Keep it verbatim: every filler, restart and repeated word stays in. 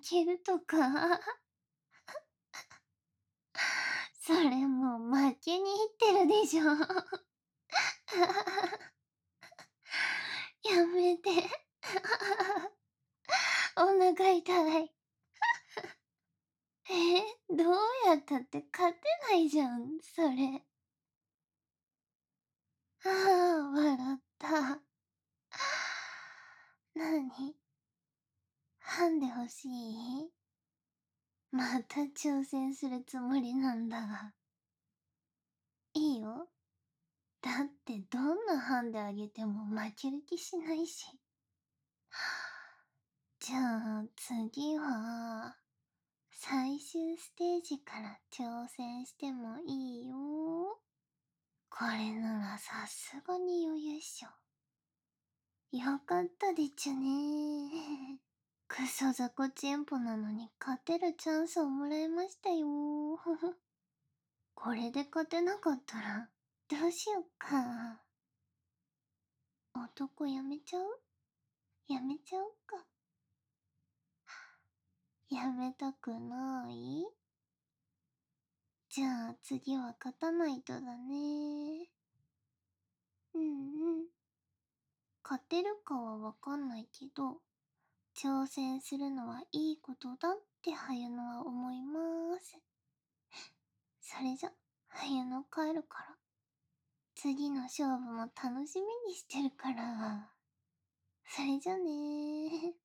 けるとかそれもう負けにいってるでしょ。やめて。お腹痛い。え、どうやったって勝てないじゃん、それ。ああ、笑った。なに？ハンデ欲しい？また挑戦するつもりなんだが。いいよ。だってどんなハンデあげても負ける気しないし。じゃあ次は、最終ステージから挑戦してもいいよ。これならさすがに余裕っしょ。よかったでちゅね。クソ雑魚チンポなのに勝てるチャンスをもらいましたよ。これで勝てなかったらどうしよっか。男やめちゃう？やめちゃおうか。やめたくない？じゃあ次は勝たないとだね。うんうん。勝てるかはわかんないけど、挑戦するのはいいことだってはゆのは思いまーす。それじゃ、はゆの帰るから。次の勝負も楽しみにしてるから。それじゃねー。